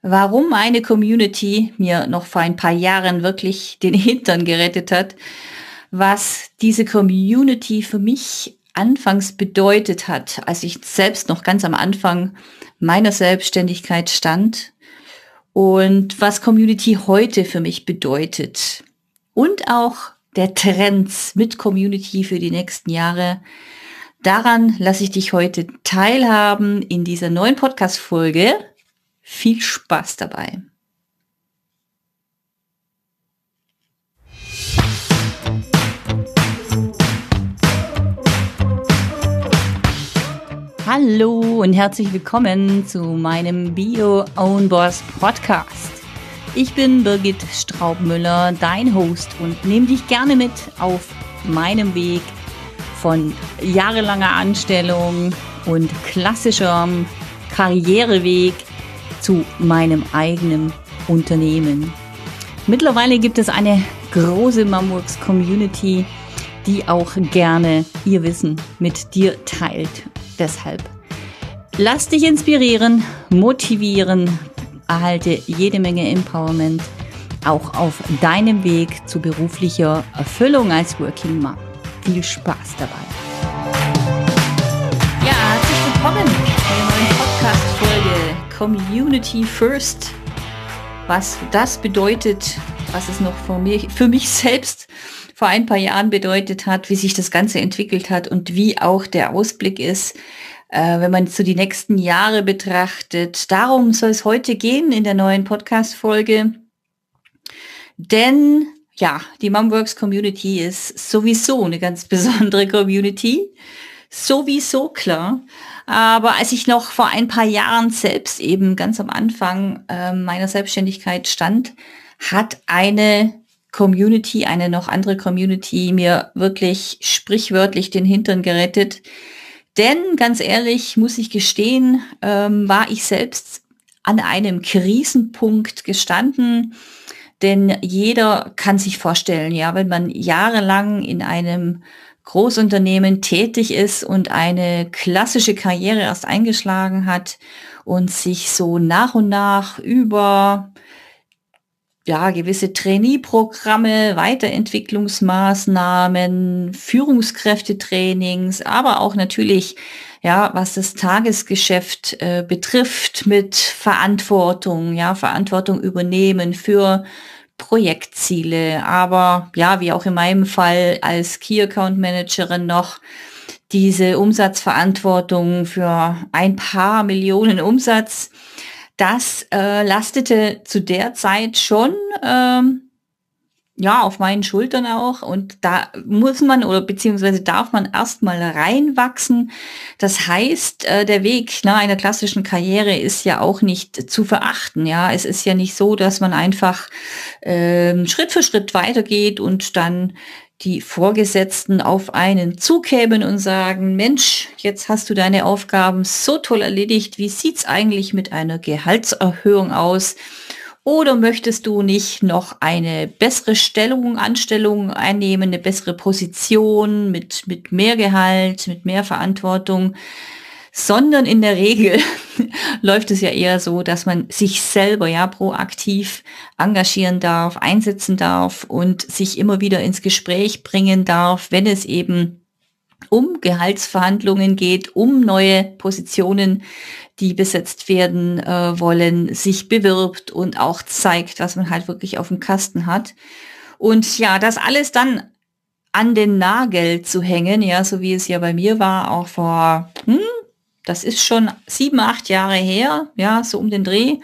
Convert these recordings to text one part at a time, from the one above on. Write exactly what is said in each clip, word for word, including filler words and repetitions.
Warum eine Community mir noch vor ein paar Jahren wirklich den Hintern gerettet hat, was diese Community für mich anfangs bedeutet hat, als ich selbst noch ganz am Anfang meiner Selbstständigkeit stand und was Community heute für mich bedeutet und auch der Trends mit Community für die nächsten Jahre. Daran lasse ich dich heute teilhaben in dieser neuen Podcast-Folge. Viel Spaß dabei. Hallo und herzlich willkommen zu meinem Be Your Own Boss Podcast. Ich bin Birgit Straubmüller, dein Host, und nehme dich gerne mit auf meinem Weg von jahrelanger Anstellung und klassischem Karriereweg zu meinem eigenen Unternehmen. Mittlerweile gibt es eine große Mamworks Community, die auch gerne ihr Wissen mit dir teilt. Deshalb lass dich inspirieren, motivieren, erhalte jede Menge Empowerment, auch auf deinem Weg zu beruflicher Erfüllung als Working Mom. Viel Spaß dabei. Ja, herzlich willkommen bei einer neuen Podcast-Folge Community First. Was das bedeutet, was es noch für mich, für mich selbst vor ein paar Jahren bedeutet hat, wie sich das Ganze entwickelt hat und wie auch der Ausblick ist, äh, wenn man so die nächsten Jahre betrachtet. Darum soll es heute gehen in der neuen Podcast-Folge. Denn ja, die Mamworks Community ist sowieso eine ganz besondere Community. Sowieso klar. Aber als ich noch vor ein paar Jahren selbst eben ganz am Anfang äh, meiner Selbstständigkeit stand, hat eine Community, eine noch andere Community mir wirklich sprichwörtlich den Hintern gerettet. Denn ganz ehrlich, muss ich gestehen, ähm, war ich selbst an einem Krisenpunkt gestanden. Denn jeder kann sich vorstellen, ja, wenn man jahrelang in einem Großunternehmen tätig ist und eine klassische Karriere erst eingeschlagen hat und sich so nach und nach über ja, gewisse Trainee-Programme, Weiterentwicklungsmaßnahmen, Führungskräftetrainings, aber auch natürlich, ja, was das Tagesgeschäft äh, betrifft, mit Verantwortung, ja, Verantwortung übernehmen für Projektziele, aber ja, wie auch in meinem Fall als Key Account Managerin noch diese Umsatzverantwortung für ein paar Millionen Umsatz. Das äh, lastete zu der Zeit schon ähm, ja auf meinen Schultern auch, und da muss man oder beziehungsweise darf man erstmal reinwachsen. Das heißt, äh, der Weg nach einer klassischen Karriere ist ja auch nicht zu verachten. Ja, es ist ja nicht so, dass man einfach äh, Schritt für Schritt weitergeht und dann die Vorgesetzten auf einen zukämen und sagen, Mensch, jetzt hast du deine Aufgaben so toll erledigt, wie sieht's eigentlich mit einer Gehaltserhöhung aus? Oder möchtest du nicht noch eine bessere Stellung, Anstellung einnehmen, eine bessere Position mit, mit mehr Gehalt, mit mehr Verantwortung? Sondern in der Regel läuft es ja eher so, dass man sich selber ja proaktiv engagieren darf, einsetzen darf und sich immer wieder ins Gespräch bringen darf, wenn es eben um Gehaltsverhandlungen geht, um neue Positionen, die besetzt werden äh, wollen, sich bewirbt und auch zeigt, was man halt wirklich auf dem Kasten hat. Und ja, das alles dann an den Nagel zu hängen, ja, so wie es ja bei mir war, auch vor, hm, das ist schon sieben, acht Jahre her, ja, so um den Dreh.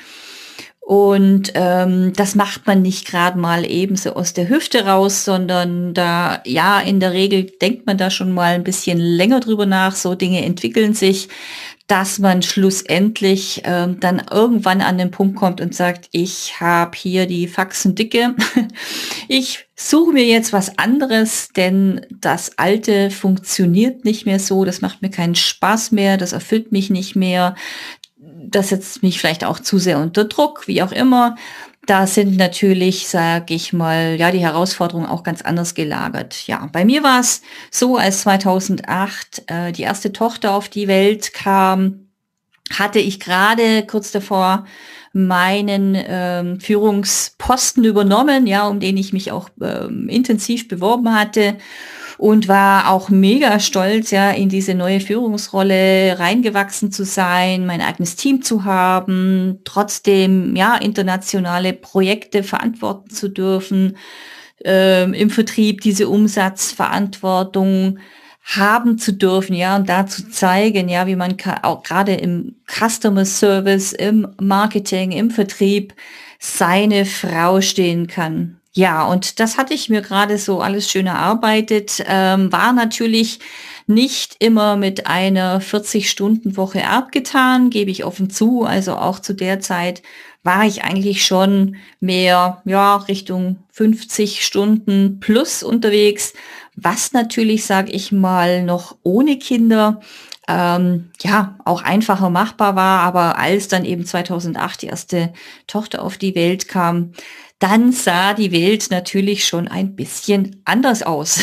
Und ähm, das macht man nicht gerade mal eben so aus der Hüfte raus, sondern da, ja, in der Regel denkt man da schon mal ein bisschen länger drüber nach. So Dinge entwickeln sich, dass man schlussendlich ähm, dann irgendwann an den Punkt kommt und sagt, ich habe hier die Faxen dicke. Ich suche mir jetzt was anderes, denn das Alte funktioniert nicht mehr so. Das macht mir keinen Spaß mehr, das erfüllt mich nicht mehr. Das setzt mich vielleicht auch zu sehr unter Druck, wie auch immer. Da sind natürlich, sage ich mal, ja, die Herausforderungen auch ganz anders gelagert. Ja, bei mir war es so, als zweitausendacht äh, die erste Tochter auf die Welt kam, hatte ich gerade kurz davor meinen ähm, Führungsposten übernommen, ja, um den ich mich auch ähm, intensiv beworben hatte und war auch mega stolz, ja, in diese neue Führungsrolle reingewachsen zu sein, mein eigenes Team zu haben, trotzdem, ja, internationale Projekte verantworten zu dürfen, ähm, im Vertrieb diese Umsatzverantwortung haben zu dürfen, ja, und da zu zeigen, ja, wie man ka- auch gerade im Customer Service, im Marketing, im Vertrieb seine Frau stehen kann. Ja, und das hatte ich mir gerade so alles schön erarbeitet, ähm, war natürlich nicht immer mit einer vierzig-Stunden-Woche abgetan, gebe ich offen zu. Also auch zu der Zeit war ich eigentlich schon mehr, ja, Richtung fünfzig Stunden plus unterwegs, was natürlich, sage ich mal, noch ohne Kinder ähm, ja auch einfacher machbar war. Aber als dann eben zweitausendacht die erste Tochter auf die Welt kam, dann sah die Welt natürlich schon ein bisschen anders aus.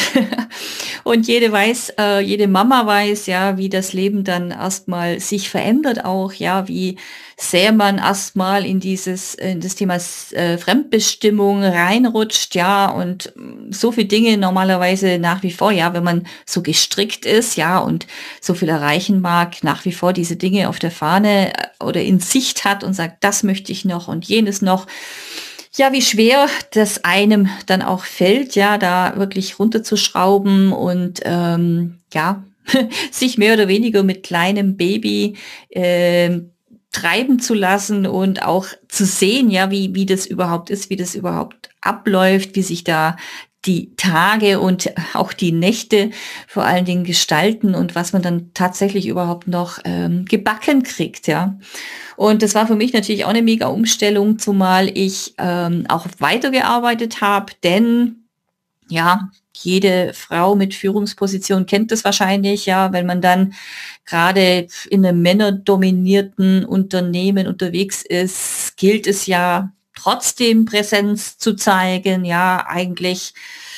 Und jede weiß, äh, jede Mama weiß ja, wie das Leben dann erstmal sich verändert auch, ja, wie sehr man erstmal in dieses, in das Thema äh, Fremdbestimmung reinrutscht, ja, und mm, so viele Dinge normalerweise nach wie vor, ja, wenn man so gestrickt ist, ja, und so viel erreichen mag, nach wie vor diese Dinge auf der Fahne äh, oder in Sicht hat und sagt, das möchte ich noch und jenes noch. Ja, wie schwer das einem dann auch fällt, ja, da wirklich runterzuschrauben und ähm, ja, sich mehr oder weniger mit kleinem Baby ähm, treiben zu lassen und auch zu sehen, ja, wie, wie das überhaupt ist, wie das überhaupt abläuft, wie sich da die Tage und auch die Nächte vor allen Dingen gestalten und was man dann tatsächlich überhaupt noch ähm, gebacken kriegt, ja. Und das war für mich natürlich auch eine mega Umstellung, zumal ich ähm, auch weitergearbeitet habe, denn ja, jede Frau mit Führungsposition kennt das wahrscheinlich, ja, wenn man dann gerade in einem männerdominierten Unternehmen unterwegs ist, gilt es ja trotzdem Präsenz zu zeigen, ja, eigentlich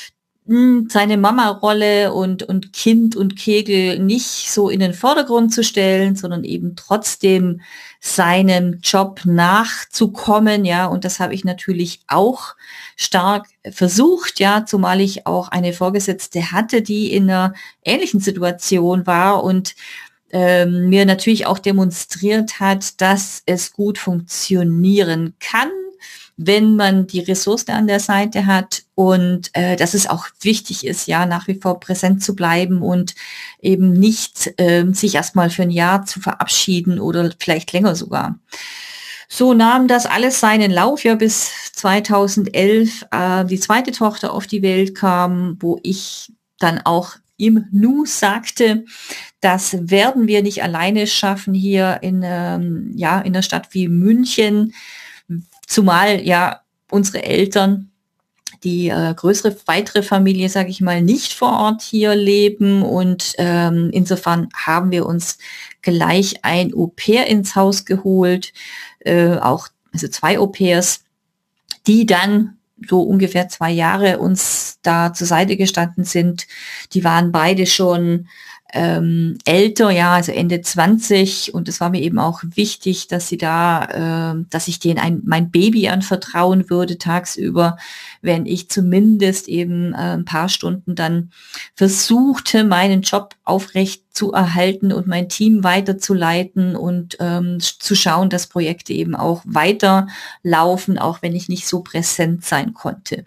mh, seine Mama-Rolle und, und Kind und Kegel nicht so in den Vordergrund zu stellen, sondern eben trotzdem seinem Job nachzukommen, ja, und das habe ich natürlich auch stark versucht, ja, zumal ich auch eine Vorgesetzte hatte, die in einer ähnlichen Situation war und ähm, mir natürlich auch demonstriert hat, dass es gut funktionieren kann, wenn man die Ressourcen an der Seite hat und äh, dass es auch wichtig ist, ja, nach wie vor präsent zu bleiben und eben nicht ähm, sich erstmal für ein Jahr zu verabschieden oder vielleicht länger sogar. So nahm das alles seinen Lauf, ja, bis zweitausendelf äh, die zweite Tochter auf die Welt kam, wo ich dann auch im Nu sagte, das werden wir nicht alleine schaffen hier in, ähm, ja, in einer Stadt wie München, zumal ja unsere Eltern, die äh, größere, weitere Familie, sage ich mal, nicht vor Ort hier leben. Und ähm, insofern haben wir uns gleich ein Au-pair ins Haus geholt, äh, auch also zwei Au-pairs, die dann so ungefähr zwei Jahre uns da zur Seite gestanden sind. Die waren beide schon ähm, älter, ja, also Ende zwanzig, und es war mir eben auch wichtig, dass sie da, äh, dass ich denen ein, mein Baby anvertrauen würde tagsüber, wenn ich zumindest eben äh, ein paar Stunden dann versuchte, meinen Job aufrecht zu erhalten und mein Team weiterzuleiten und ähm, zu schauen, dass Projekte eben auch weiterlaufen, auch wenn ich nicht so präsent sein konnte.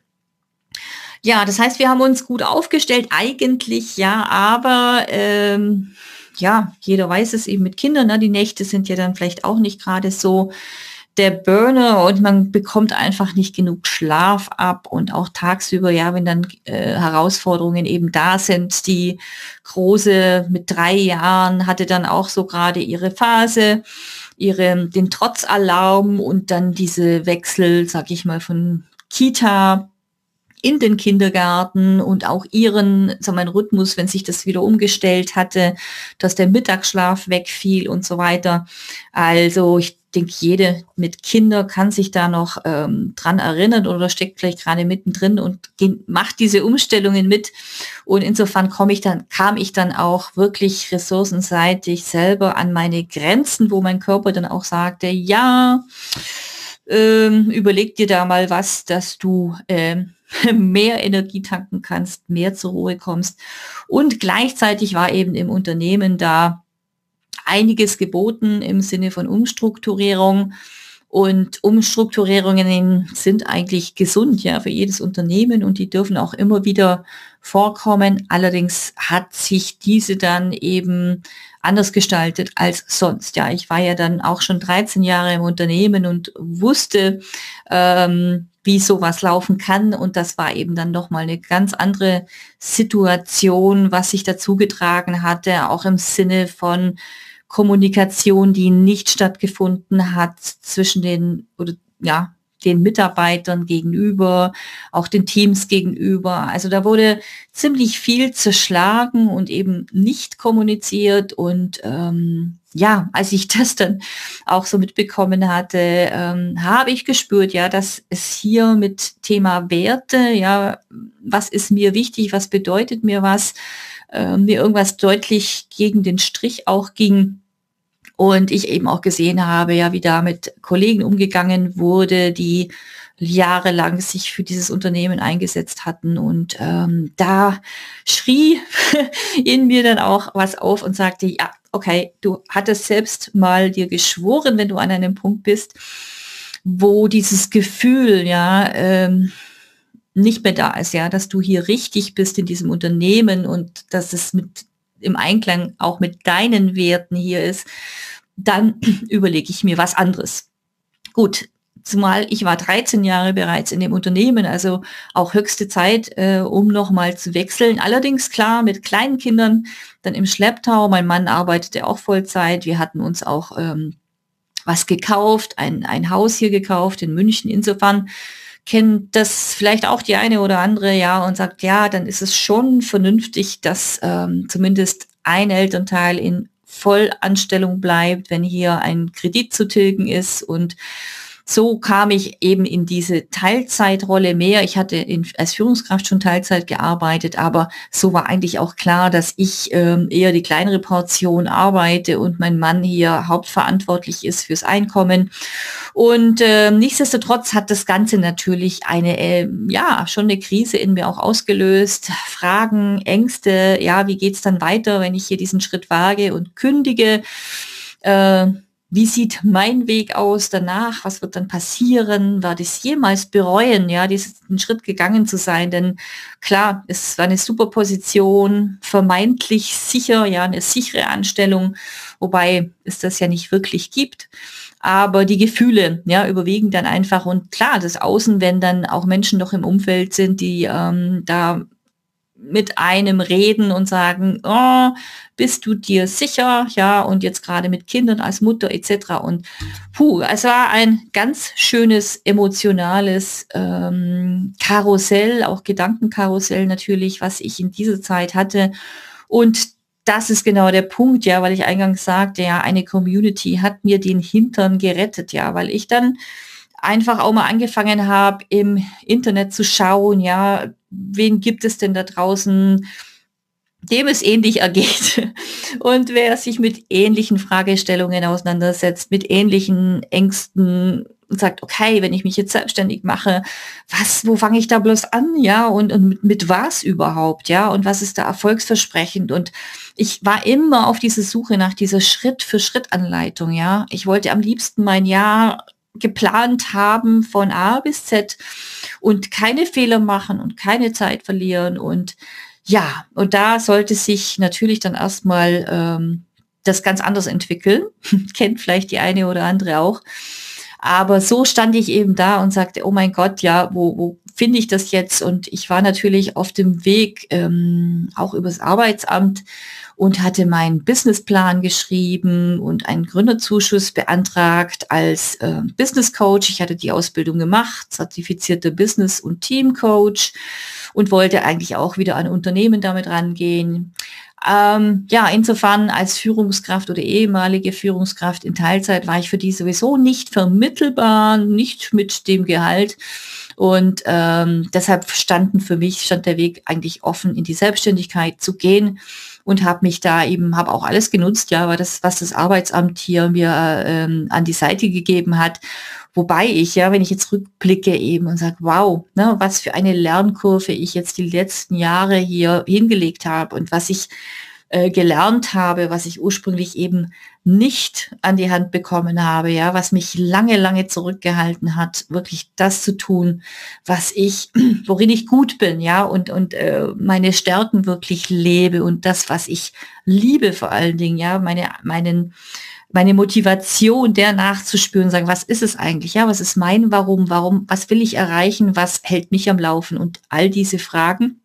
Ja, das heißt, wir haben uns gut aufgestellt, eigentlich, ja, aber ähm, ja, jeder weiß es eben mit Kindern, ne? Die Nächte sind ja dann vielleicht auch nicht gerade so der Burner und man bekommt einfach nicht genug Schlaf ab und auch tagsüber, ja, wenn dann äh, Herausforderungen eben da sind. Die Große mit drei Jahren hatte dann auch so gerade ihre Phase, ihre, den Trotzalarm und dann diese Wechsel, sag ich mal, von Kita in den Kindergarten und auch ihren, so mein Rhythmus, wenn sich das wieder umgestellt hatte, dass der Mittagsschlaf wegfiel und so weiter. Also ich denke, jede mit Kindern kann sich da noch ähm, dran erinnern oder steckt vielleicht gerade mittendrin und ge- macht diese Umstellungen mit. Und insofern komme ich dann, kam ich dann auch wirklich ressourcenseitig selber an meine Grenzen, wo mein Körper dann auch sagte, ja, ähm, überleg dir da mal was, dass du ähm, mehr Energie tanken kannst, mehr zur Ruhe kommst. Und gleichzeitig war eben im Unternehmen da einiges geboten im Sinne von Umstrukturierung. Und Umstrukturierungen sind eigentlich gesund, ja, für jedes Unternehmen und die dürfen auch immer wieder vorkommen. Allerdings hat sich diese dann eben anders gestaltet als sonst. Ja, ich war ja dann auch schon dreizehn Jahre im Unternehmen und wusste, ähm, wie sowas laufen kann. Und das war eben dann nochmal eine ganz andere Situation, was sich dazu getragen hatte, auch im Sinne von Kommunikation, die nicht stattgefunden hat zwischen den oder ja, den Mitarbeitern gegenüber, auch den Teams gegenüber. Also da wurde ziemlich viel zerschlagen und eben nicht kommuniziert. Und ähm, ja, als ich das dann auch so mitbekommen hatte, ähm, habe ich gespürt, ja, dass es hier mit Thema Werte, ja, was ist mir wichtig, was bedeutet mir was, äh, mir irgendwas deutlich gegen den Strich auch ging. Und ich eben auch gesehen habe, ja, wie da mit Kollegen umgegangen wurde, die jahrelang sich für dieses Unternehmen eingesetzt hatten. Und ähm, da schrie in mir dann auch was auf und sagte, ja, okay, du hattest selbst mal dir geschworen, wenn du an einem Punkt bist, wo dieses Gefühl, ja, ähm, nicht mehr da ist, ja, dass du hier richtig bist in diesem Unternehmen und dass es mit im Einklang auch mit deinen Werten hier ist, dann überlege ich mir was anderes. Gut, zumal ich war dreizehn Jahre bereits in dem Unternehmen, also auch höchste Zeit, äh, um nochmal zu wechseln. Allerdings klar, mit kleinen Kindern dann im Schlepptau. Mein Mann arbeitete auch Vollzeit. Wir hatten uns auch ähm, was gekauft, ein, ein Haus hier gekauft in München. Insofern kennt das vielleicht auch die eine oder andere, ja, und sagt, ja, dann ist es schon vernünftig, dass ähm, zumindest ein Elternteil in Vollanstellung bleibt, wenn hier ein Kredit zu tilgen ist. Und so kam ich eben in diese Teilzeitrolle mehr. Ich hatte in, als Führungskraft schon Teilzeit gearbeitet, aber so war eigentlich auch klar, dass ich ähm, eher die kleinere Portion arbeite und mein Mann hier hauptverantwortlich ist fürs Einkommen. Und äh, nichtsdestotrotz hat das Ganze natürlich eine, äh, ja, schon eine Krise in mir auch ausgelöst. Fragen, Ängste, ja, wie geht's dann weiter, wenn ich hier diesen Schritt wage und kündige? Äh, Wie sieht mein Weg aus danach? Was wird dann passieren? Werde ich es jemals bereuen, ja, diesen Schritt gegangen zu sein? Denn klar, es war eine super Position, vermeintlich sicher, ja, eine sichere Anstellung, wobei es das ja nicht wirklich gibt. Aber die Gefühle, ja, überwiegen dann einfach. Und klar, das Außen, wenn dann auch Menschen noch im Umfeld sind, die ähm, da mit einem reden und sagen, oh, bist du dir sicher? Ja, und jetzt gerade mit Kindern als Mutter et cetera. Und puh, es war ein ganz schönes emotionales ähm, Karussell, auch Gedankenkarussell natürlich, was ich in dieser Zeit hatte. Und das ist genau der Punkt, ja, weil ich eingangs sagte, ja, eine Community hat mir den Hintern gerettet, ja, weil ich dann einfach auch mal angefangen habe, im Internet zu schauen, ja, wen gibt es denn da draußen, dem es ähnlich ergeht und wer sich mit ähnlichen Fragestellungen auseinandersetzt, mit ähnlichen Ängsten und sagt, okay, wenn ich mich jetzt selbstständig mache, was, wo fange ich da bloß an, ja, und, und mit, mit was überhaupt, ja, und was ist da erfolgsversprechend? Und ich war immer auf dieser Suche nach dieser Schritt-für-Schritt-Anleitung, ja. Ich wollte am liebsten mein Jahr geplant haben von A bis Z und keine Fehler machen und keine Zeit verlieren. Und ja, und da sollte sich natürlich dann erstmal ähm, das ganz anders entwickeln. Kennt vielleicht die eine oder andere auch. Aber so stand ich eben da und sagte, oh mein Gott, ja, wo, wo finde ich das jetzt? Und ich war natürlich auf dem Weg, ähm, auch übers Arbeitsamt und hatte meinen Businessplan geschrieben und einen Gründerzuschuss beantragt als äh, Business Coach. Ich hatte die Ausbildung gemacht, zertifizierter Business- und Team Coach und wollte eigentlich auch wieder an Unternehmen damit rangehen. Ähm, ja, insofern als Führungskraft oder ehemalige Führungskraft in Teilzeit war ich für die sowieso nicht vermittelbar, nicht mit dem Gehalt. Und ähm, deshalb standen für mich, stand der Weg eigentlich offen, in die Selbstständigkeit zu gehen und habe mich da eben, habe auch alles genutzt, ja, war das, was das Arbeitsamt hier mir ähm, an die Seite gegeben hat. Wobei ich, ja, wenn ich jetzt rückblicke eben und sage, wow, ne, was für eine Lernkurve ich jetzt die letzten Jahre hier hingelegt habe und was ich äh, gelernt habe, was ich ursprünglich eben nicht an die Hand bekommen habe, ja, was mich lange, lange zurückgehalten hat, wirklich das zu tun, was ich, worin ich gut bin, ja, und, und äh, meine Stärken wirklich lebe und das, was ich liebe vor allen Dingen, ja, meine, meinen, meine Motivation, der nachzuspüren, sagen, was ist es eigentlich, ja, was ist mein Warum, warum, was will ich erreichen, was hält mich am Laufen und all diese Fragen.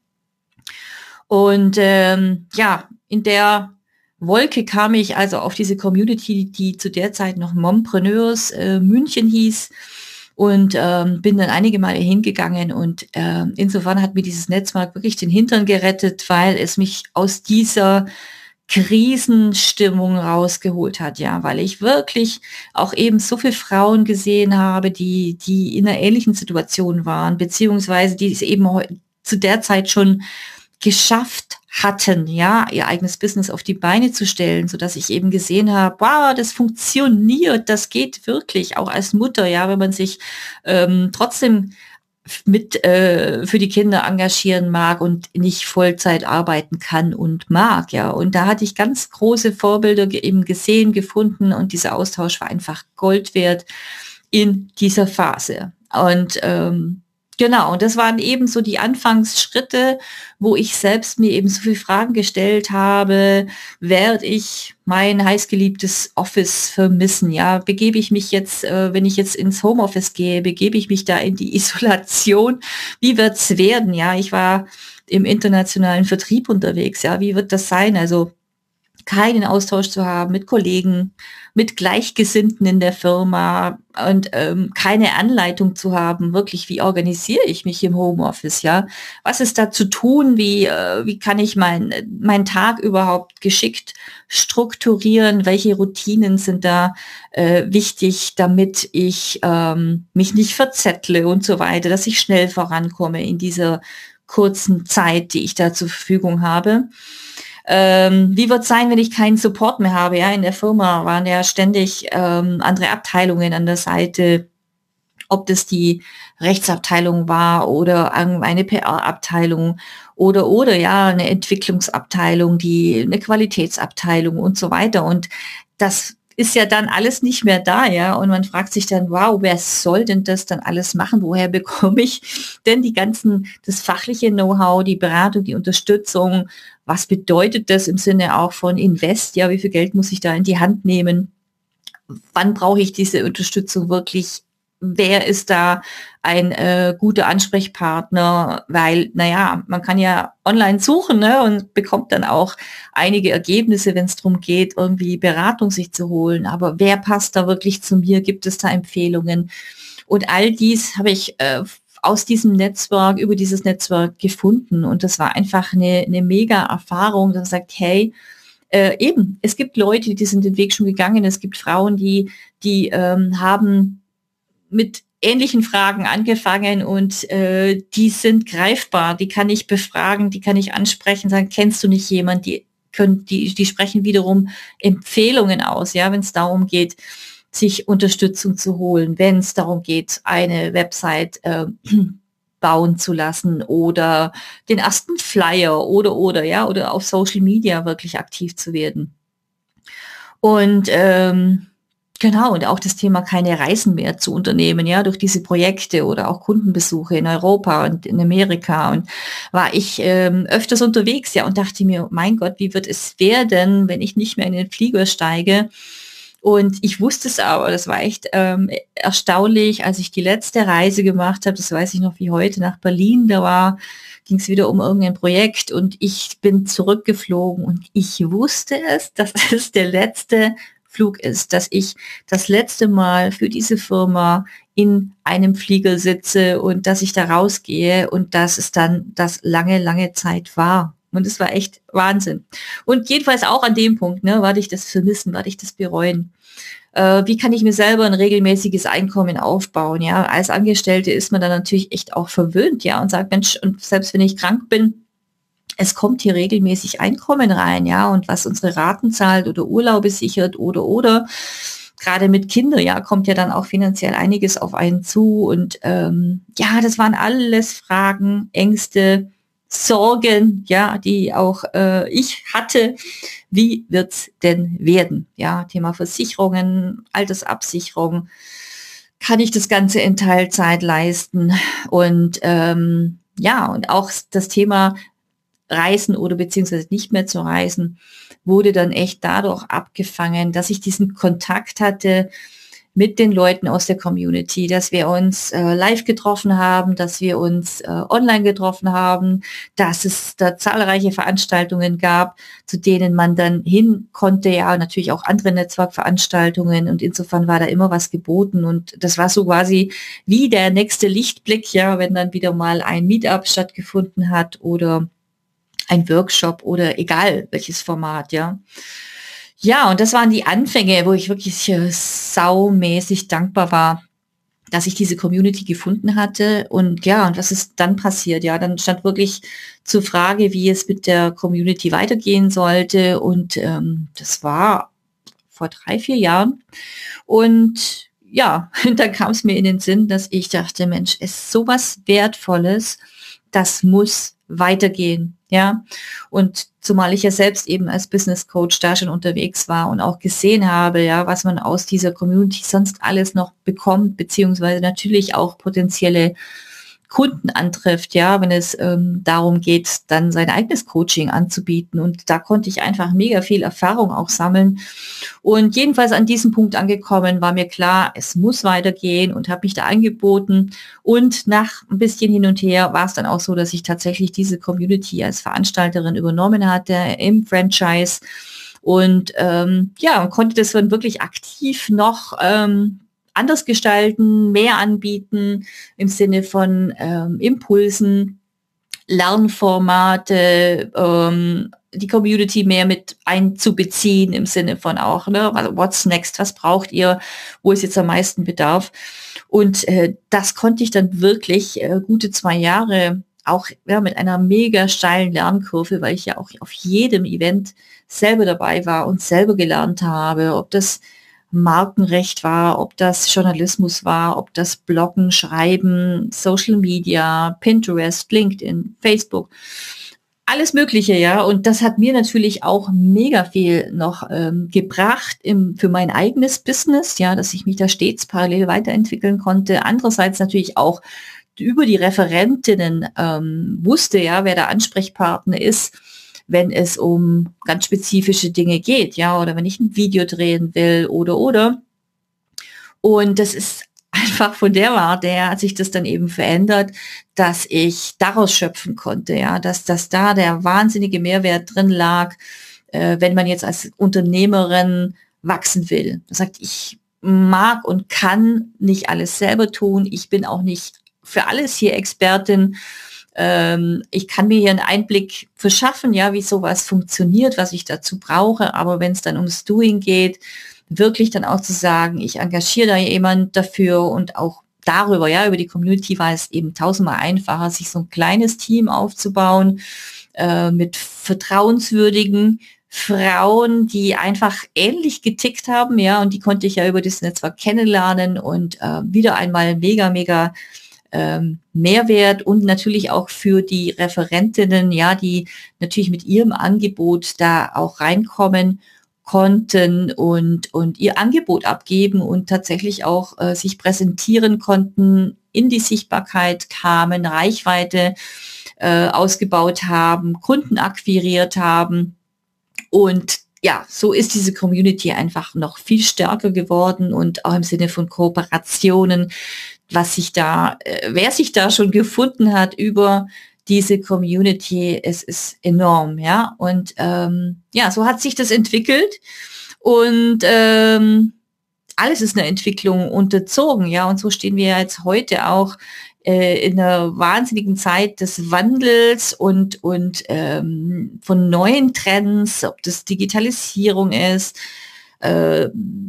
Und ähm, ja, in der Wolke kam ich also auf diese Community, die zu der Zeit noch Mompreneurs äh, München hieß und ähm, bin dann einige Male hingegangen und äh, insofern hat mir dieses Netzwerk wirklich den Hintern gerettet, weil es mich aus dieser Krisenstimmung rausgeholt hat, ja, weil ich wirklich auch eben so viele Frauen gesehen habe, die, die in einer ähnlichen Situation waren, beziehungsweise die es eben zu der Zeit schon geschafft hatten, ja, ihr eigenes Business auf die Beine zu stellen, so dass ich eben gesehen habe, wow, das funktioniert, das geht wirklich, auch als Mutter, ja, wenn man sich ähm, trotzdem mit äh, für die Kinder engagieren mag und nicht Vollzeit arbeiten kann und mag, ja. Und da hatte ich ganz große Vorbilder ge- eben gesehen, gefunden und dieser Austausch war einfach Gold wert in dieser Phase. Und ähm, genau, und das waren eben so die Anfangsschritte, wo ich selbst mir eben so viele Fragen gestellt habe, werde ich mein heißgeliebtes Office vermissen, ja, begebe ich mich jetzt, äh, wenn ich jetzt ins Homeoffice gehe, begebe ich mich da in die Isolation, wie wird's werden, ja, ich war im internationalen Vertrieb unterwegs, ja, wie wird das sein, also keinen Austausch zu haben mit Kollegen, mit Gleichgesinnten in der Firma und ähm, keine Anleitung zu haben, wirklich, wie organisiere ich mich im Homeoffice, ja? Was ist da zu tun? Wie, äh, wie kann ich mein, meinen Tag überhaupt geschickt strukturieren? Welche Routinen sind da äh, wichtig, damit ich ähm, mich nicht verzettle und so weiter, dass ich schnell vorankomme in dieser kurzen Zeit, die ich da zur Verfügung habe? Ähm, wie wird es sein, wenn ich keinen Support mehr habe? Ja, in der Firma waren ja ständig ähm, andere Abteilungen an der Seite, ob das die Rechtsabteilung war oder eine P R-Abteilung oder oder ja eine Entwicklungsabteilung, die eine Qualitätsabteilung und so weiter. Und das ist ja dann alles nicht mehr da, ja. Und man fragt sich dann, wow, wer soll denn das dann alles machen? Woher bekomme ich denn die ganzen, das fachliche Know-how, die Beratung, die Unterstützung? Was bedeutet das im Sinne auch von Invest? Ja, wie viel Geld muss ich da in die Hand nehmen? Wann brauche ich diese Unterstützung wirklich? Wer ist da ein äh, guter Ansprechpartner? Weil, naja, man kann ja online suchen, ne, und bekommt dann auch einige Ergebnisse, wenn es darum geht, irgendwie Beratung sich zu holen. Aber wer passt da wirklich zu mir? Gibt es da Empfehlungen? Und all dies habe ich äh, aus diesem Netzwerk, über dieses Netzwerk gefunden. Und das war einfach eine, eine mega Erfahrung, dass man sagt, hey, äh, eben, es gibt Leute, die sind den Weg schon gegangen. Es gibt Frauen, die, die ähm, haben mit ähnlichen Fragen angefangen und äh, die sind greifbar, die kann ich befragen, die kann ich ansprechen, sagen, kennst du nicht jemanden, die können, die, die sprechen wiederum Empfehlungen aus, ja, wenn es darum geht, sich Unterstützung zu holen, wenn es darum geht, eine Website äh, bauen zu lassen oder den ersten Flyer oder oder ja oder auf Social Media wirklich aktiv zu werden. Und ähm, genau, und auch das Thema keine Reisen mehr zu unternehmen, ja, durch diese Projekte oder auch Kundenbesuche in Europa und in Amerika. Und war ich ähm, öfters unterwegs, ja, und dachte mir, mein Gott, wie wird es werden, wenn ich nicht mehr in den Flieger steige? Und ich wusste es aber, das war echt ähm, erstaunlich, als ich die letzte Reise gemacht habe, das weiß ich noch wie heute, nach Berlin, da war, ging es wieder um irgendein Projekt und ich bin zurückgeflogen und ich wusste es, dass es der letzte Flug ist, dass ich das letzte Mal für diese Firma in einem Flieger sitze und dass ich da rausgehe und dass es dann das lange, lange Zeit war. Und es war echt Wahnsinn. Und jedenfalls auch an dem Punkt, ne, werde ich das vermissen, werde ich das bereuen. Äh, wie kann ich mir selber ein regelmäßiges Einkommen aufbauen? Ja, als Angestellte ist man dann natürlich echt auch verwöhnt, ja, und sagt, Mensch, und selbst wenn ich krank bin, es kommt hier regelmäßig Einkommen rein, ja, und was unsere Raten zahlt oder Urlaube sichert oder, oder, gerade mit Kindern, ja, kommt ja dann auch finanziell einiges auf einen zu und ähm, ja, das waren alles Fragen, Ängste, Sorgen, ja, die auch äh, ich hatte. Wie wird's denn werden? Ja, Thema Versicherungen, Altersabsicherung. Kann ich das Ganze in Teilzeit leisten? Und ähm, ja, und auch das Thema Reisen oder beziehungsweise nicht mehr zu reisen, wurde dann echt dadurch abgefangen, dass ich diesen Kontakt hatte mit den Leuten aus der Community, dass wir uns äh, live getroffen haben, dass wir uns äh, online getroffen haben, dass es da zahlreiche Veranstaltungen gab, zu denen man dann hin konnte, ja, natürlich auch andere Netzwerkveranstaltungen und insofern war da immer was geboten und das war so quasi wie der nächste Lichtblick, ja, wenn dann wieder mal ein Meetup stattgefunden hat oder ein Workshop oder egal welches Format, ja. Ja, und das waren die Anfänge, wo ich wirklich äh, saumäßig dankbar war, dass ich diese Community gefunden hatte. Und ja, und was ist dann passiert? Ja, dann stand wirklich zur Frage, wie es mit der Community weitergehen sollte. Und ähm, das war vor drei, vier Jahren. Und ja, dann kam es mir in den Sinn, dass ich dachte, Mensch, es ist sowas Wertvolles, das muss weitergehen, ja. Und zumal ich ja selbst eben als Business Coach da schon unterwegs war und auch gesehen habe, ja, was man aus dieser Community sonst alles noch bekommt, beziehungsweise natürlich auch potenzielle Kunden antrifft, ja, wenn es ähm, darum geht, dann sein eigenes Coaching anzubieten. Und da konnte ich einfach mega viel Erfahrung auch sammeln. Und jedenfalls an diesem Punkt angekommen, war mir klar, es muss weitergehen und habe mich da angeboten. Und nach ein bisschen hin und her war es dann auch so, dass ich tatsächlich diese Community als Veranstalterin übernommen hatte im Franchise. Und ähm, ja, konnte das dann wirklich aktiv noch ähm, anders gestalten, mehr anbieten im Sinne von ähm, Impulsen, Lernformate, ähm, die Community mehr mit einzubeziehen im Sinne von auch, ne, what's next, was braucht ihr, wo ist jetzt am meisten Bedarf? Und äh, das konnte ich dann wirklich äh, gute zwei Jahre auch ja, mit einer mega steilen Lernkurve, weil ich ja auch auf jedem Event selber dabei war und selber gelernt habe, ob das Markenrecht war, ob das Journalismus war, ob das Bloggen, Schreiben, Social Media, Pinterest, LinkedIn, Facebook, alles Mögliche, ja. Und das hat mir natürlich auch mega viel noch ähm, gebracht im, für mein eigenes Business, ja, dass ich mich da stets parallel weiterentwickeln konnte. Andererseits natürlich auch über die Referentinnen ähm, wusste, ja, wer der Ansprechpartner ist, wenn es um ganz spezifische Dinge geht, ja, oder wenn ich ein Video drehen will oder, oder. Und das ist einfach von der Warte her hat sich das dann eben verändert, dass ich daraus schöpfen konnte, ja, dass, dass da der wahnsinnige Mehrwert drin lag, äh, wenn man jetzt als Unternehmerin wachsen will. Das sagt, ich mag und kann nicht alles selber tun. Ich bin auch nicht für alles hier Expertin. Ich kann mir hier einen Einblick verschaffen, ja, wie sowas funktioniert, was ich dazu brauche. Aber wenn es dann ums Doing geht, wirklich dann auch zu sagen, ich engagiere da jemand dafür und auch darüber, ja, über die Community war es eben tausendmal einfacher, sich so ein kleines Team aufzubauen äh, mit vertrauenswürdigen Frauen, die einfach ähnlich getickt haben, ja, und die konnte ich ja über das Netzwerk kennenlernen und äh, wieder einmal mega, mega ähm, Mehrwert und natürlich auch für die Referentinnen, ja, die natürlich mit ihrem Angebot da auch reinkommen konnten und, und ihr Angebot abgeben und tatsächlich auch äh, sich präsentieren konnten, in die Sichtbarkeit kamen, Reichweite äh, ausgebaut haben, Kunden akquiriert haben. Und ja, so ist diese Community einfach noch viel stärker geworden und auch im Sinne von Kooperationen, was sich da, äh, wer sich da schon gefunden hat über diese Community, es ist enorm, ja. Und ähm, ja, so hat sich das entwickelt. Und ähm, alles ist einer Entwicklung unterzogen, ja, und so stehen wir jetzt heute auch äh, in einer wahnsinnigen Zeit des Wandels und, und ähm, von neuen Trends, ob das Digitalisierung ist, äh,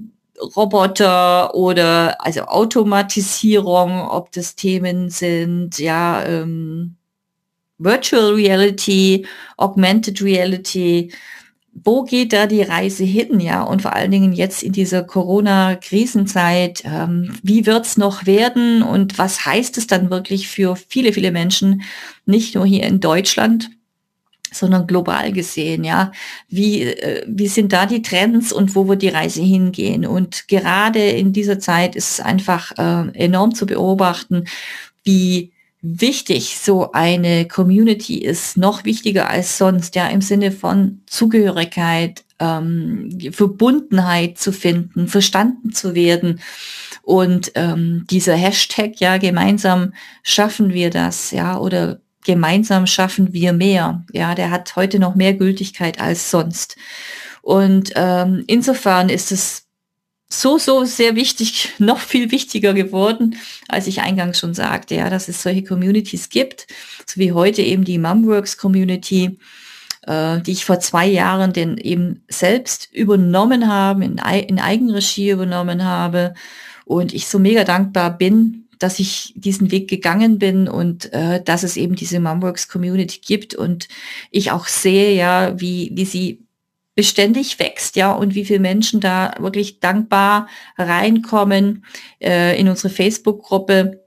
Roboter oder also Automatisierung, ob das Themen sind, ja, ähm, Virtual Reality, Augmented Reality. Wo geht da die Reise hin, ja? Und vor allen Dingen jetzt in dieser Corona-Krisenzeit, ähm, wie wird's noch werden und was heißt es dann wirklich für viele, viele Menschen, nicht nur hier in Deutschland, sondern global gesehen, ja? Wie, äh, wie sind da die Trends und wo wird die Reise hingehen? Und gerade in dieser Zeit ist es einfach äh, enorm zu beobachten, wie wichtig so eine Community ist, noch wichtiger als sonst, ja, im Sinne von Zugehörigkeit, ähm, Verbundenheit zu finden, verstanden zu werden. Und ähm, dieser Hashtag, ja, gemeinsam schaffen wir das, ja, oder gemeinsam schaffen wir mehr, ja, der hat heute noch mehr Gültigkeit als sonst. Und ähm, insofern ist es so, so sehr wichtig, noch viel wichtiger geworden, als ich eingangs schon sagte, ja, dass es solche Communities gibt, so wie heute eben die Mumworks Community, äh, die ich vor zwei Jahren denn eben selbst übernommen habe, in, in Eigenregie übernommen habe und ich so mega dankbar bin, dass ich diesen Weg gegangen bin und äh, dass es eben diese Mumworks Community gibt und ich auch sehe, ja, wie, wie sie beständig wächst, ja, und wie viele Menschen da wirklich dankbar reinkommen äh, in unsere Facebook-Gruppe,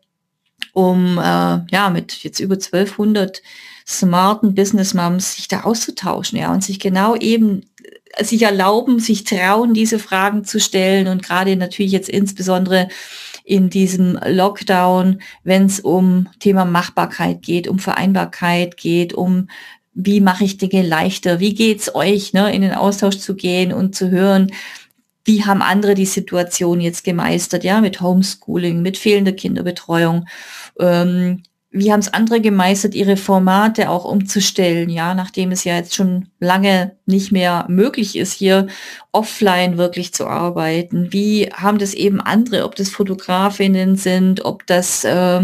um äh, ja mit jetzt über zwölfhundert smarten Business Moms sich da auszutauschen, ja, und sich genau eben äh, sich erlauben, sich trauen, diese Fragen zu stellen und gerade natürlich jetzt insbesondere in diesem Lockdown, wenn es um Thema Machbarkeit geht, um Vereinbarkeit geht, um wie mache ich Dinge leichter, wie geht's euch, ne, in den Austausch zu gehen und zu hören, wie haben andere die Situation jetzt gemeistert, ja, mit Homeschooling, mit fehlender Kinderbetreuung, ähm, wie haben es andere gemeistert, ihre Formate auch umzustellen, ja, nachdem es ja jetzt schon lange nicht mehr möglich ist, hier offline wirklich zu arbeiten, wie haben das eben andere, ob das Fotografinnen sind, ob das äh,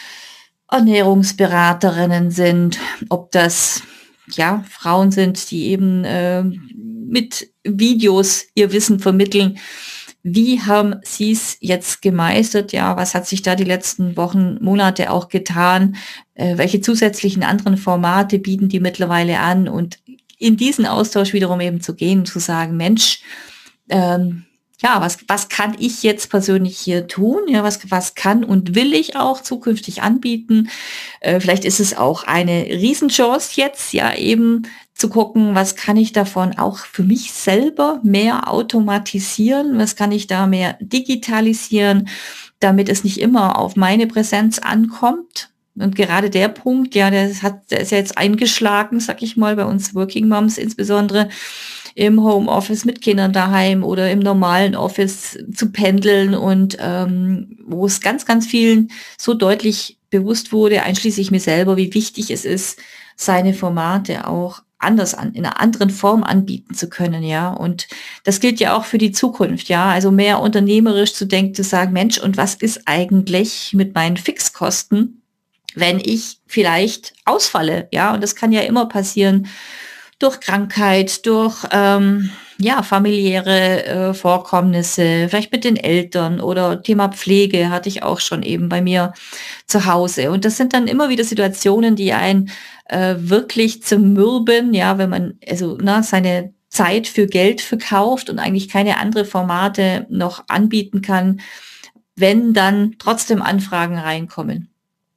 Ernährungsberaterinnen sind, ob das ja Frauen sind, die eben äh, mit Videos ihr Wissen vermitteln. Wie haben Sie es jetzt gemeistert? Ja, was hat sich da die letzten Wochen, Monate auch getan? Äh, welche zusätzlichen anderen Formate bieten die mittlerweile an? Und in diesen Austausch wiederum eben zu gehen und zu sagen, Mensch, ähm, ja, was, was kann ich jetzt persönlich hier tun? Ja, was, was kann und will ich auch zukünftig anbieten? Äh, vielleicht ist es auch eine Riesenchance jetzt, ja, eben zu gucken, was kann ich davon auch für mich selber mehr automatisieren? Was kann ich da mehr digitalisieren, damit es nicht immer auf meine Präsenz ankommt? Und gerade der Punkt, ja, der hat, der ist ja jetzt eingeschlagen, sag ich mal, bei uns Working Moms insbesondere, im Homeoffice mit Kindern daheim oder im normalen Office zu pendeln und ähm, wo es ganz, ganz vielen so deutlich bewusst wurde, einschließlich mir selber, wie wichtig es ist, seine Formate auch anders an, in einer anderen Form anbieten zu können, ja. Und das gilt ja auch für die Zukunft, ja. Also mehr unternehmerisch zu denken, zu sagen, Mensch, und was ist eigentlich mit meinen Fixkosten, wenn ich vielleicht ausfalle, ja. Und das kann ja immer passieren, durch Krankheit, durch ähm, ja familiäre äh, Vorkommnisse, vielleicht mit den Eltern oder Thema Pflege hatte ich auch schon eben bei mir zu Hause. Und das sind dann immer wieder Situationen, die einen äh, wirklich zermürben, ja, wenn man also na, seine Zeit für Geld verkauft und eigentlich keine andere Formate noch anbieten kann, wenn dann trotzdem Anfragen reinkommen.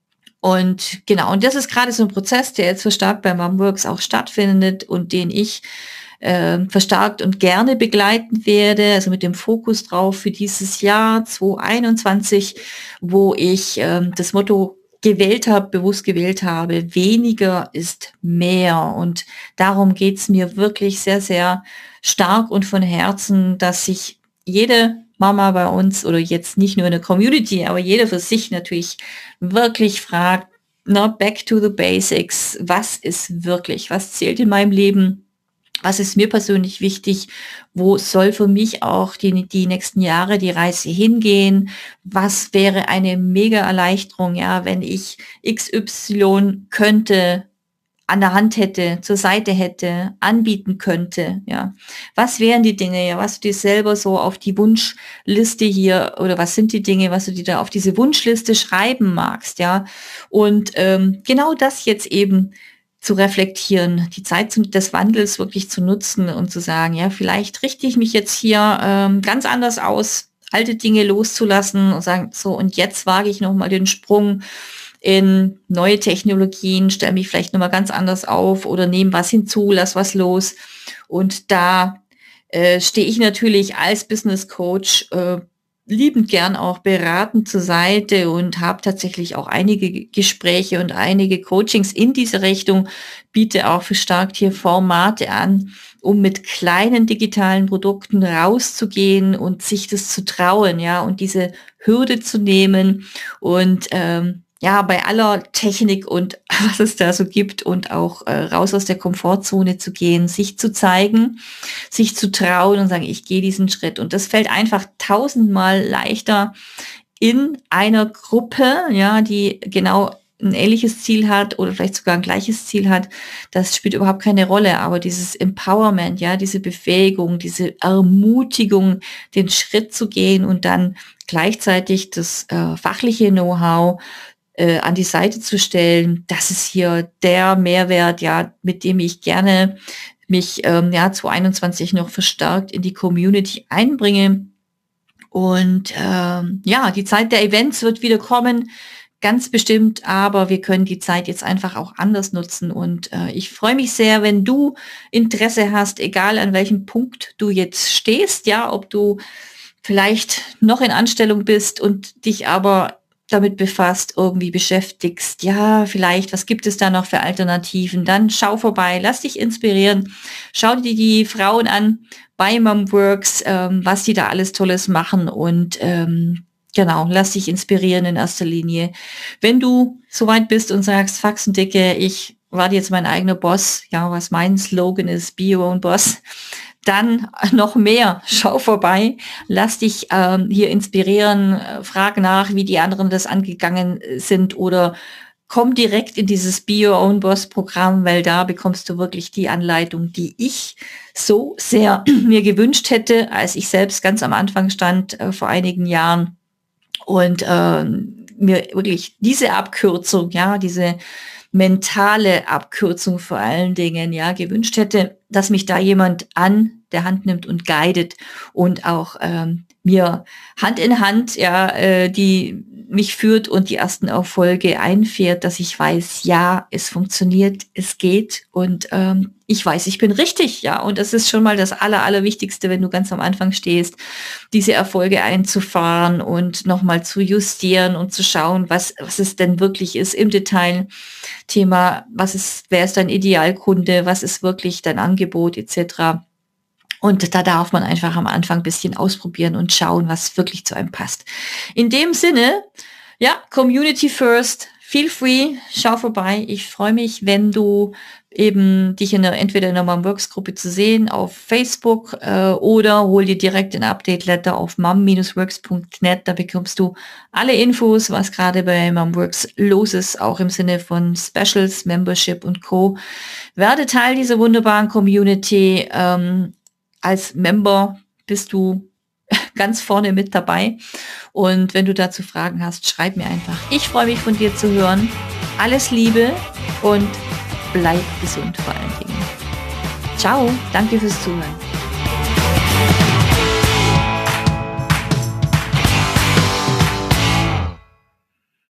Und genau, und das ist gerade so ein Prozess, der jetzt verstärkt bei Mumworks auch stattfindet und den ich äh, verstärkt und gerne begleiten werde, also mit dem Fokus drauf für dieses Jahr zwanzig einundzwanzig, wo ich äh, das Motto gewählt habe, bewusst gewählt habe, weniger ist mehr. Und darum geht's mir wirklich sehr, sehr stark und von Herzen, dass sich jede Mama bei uns oder jetzt nicht nur in der Community, aber jeder für sich natürlich wirklich fragt, na, back to the basics, was ist wirklich, was zählt in meinem Leben Was ist mir persönlich wichtig? Wo soll für mich auch die, die nächsten Jahre die Reise hingehen? Was wäre eine mega Erleichterung, ja, wenn ich X Y könnte, an der Hand hätte, zur Seite hätte, anbieten könnte, ja. Was wären die Dinge, ja, was du dir selber so auf die Wunschliste hier, oder was sind die Dinge, was du dir da auf diese Wunschliste schreiben magst, ja. Und ähm, genau das jetzt eben zu reflektieren, die Zeit zum, des Wandels wirklich zu nutzen und zu sagen, ja, vielleicht richte ich mich jetzt hier ähm, ganz anders aus, alte Dinge loszulassen und sagen, so, und jetzt wage ich nochmal den Sprung in neue Technologien, stelle mich vielleicht nochmal ganz anders auf oder nehme was hinzu, lass was los. Und da äh, stehe ich natürlich als Business Coach äh, liebend gern auch beratend zur Seite und habe tatsächlich auch einige Gespräche und einige Coachings in diese Richtung, biete auch verstärkt hier Formate an, um mit kleinen digitalen Produkten rauszugehen und sich das zu trauen, ja, und diese Hürde zu nehmen und ähm, ja, bei aller Technik und was es da so gibt und auch äh, raus aus der Komfortzone zu gehen, sich zu zeigen, sich zu trauen und sagen, ich gehe diesen Schritt. Und das fällt einfach tausendmal leichter in einer Gruppe, ja, die genau ein ähnliches Ziel hat oder vielleicht sogar ein gleiches Ziel hat. Das spielt überhaupt keine Rolle. Aber dieses Empowerment, ja, diese Befähigung, diese Ermutigung, den Schritt zu gehen und dann gleichzeitig das äh, fachliche Know-how äh, an die Seite zu stellen, das ist hier der Mehrwert, ja, mit dem ich gerne mich ähm, ja zwanzig einundzwanzig noch verstärkt in die Community einbringe. Und ähm, ja, die Zeit der Events wird wieder kommen, ganz bestimmt, aber wir können die Zeit jetzt einfach auch anders nutzen. Und äh, ich freue mich sehr, wenn du Interesse hast, egal an welchem Punkt du jetzt stehst, ja, ob du vielleicht noch in Anstellung bist und dich aber damit befasst, irgendwie beschäftigst, ja, vielleicht, was gibt es da noch für Alternativen? Dann schau vorbei, lass dich inspirieren, schau dir die Frauen an bei Momworks, ähm, was die da alles Tolles machen und ähm, genau, lass dich inspirieren in erster Linie. Wenn du soweit bist und sagst, Faxendicke, ich werde jetzt mein eigener Boss, ja, was mein Slogan ist, be your own boss, dann noch mehr, schau vorbei, lass dich ähm, hier inspirieren, äh, frag nach, wie die anderen das angegangen sind oder komm direkt in dieses Be Your Own Boss Programm, weil da bekommst du wirklich die Anleitung, die ich so sehr mir gewünscht hätte, als ich selbst ganz am Anfang stand äh, vor einigen Jahren und äh, mir wirklich diese Abkürzung, ja, diese mentale Abkürzung vor allen Dingen, ja, gewünscht hätte, dass mich da jemand an der Hand nimmt und guidet und auch ähm, mir Hand in Hand, ja, äh, die mich führt und die ersten Erfolge einfährt, dass ich weiß, ja, es funktioniert, es geht und ähm, ich weiß, ich bin richtig, ja, und das ist schon mal das Aller, Allerwichtigste, wenn du ganz am Anfang stehst, diese Erfolge einzufahren und nochmal zu justieren und zu schauen, was, was es denn wirklich ist im Detail. Thema, was ist, wer ist dein Idealkunde, was ist wirklich dein Angebot et cetera. Und da darf man einfach am Anfang ein bisschen ausprobieren und schauen, was wirklich zu einem passt. In dem Sinne, ja, Community first, feel free, schau vorbei. Ich freue mich, wenn du eben dich in der, entweder in der Momworks-Gruppe zu sehen auf Facebook äh, oder hol dir direkt ein Update-Letter auf mom dash works punkt net. Da bekommst du alle Infos, was gerade bei Momworks los ist, auch im Sinne von Specials, Membership und Co. Werde Teil dieser wunderbaren Community. Ähm, als Member bist du ganz vorne mit dabei. Und wenn du dazu Fragen hast, schreib mir einfach. Ich freue mich, von dir zu hören. Alles Liebe und bleib gesund vor allen Dingen. Ciao, danke fürs Zuhören.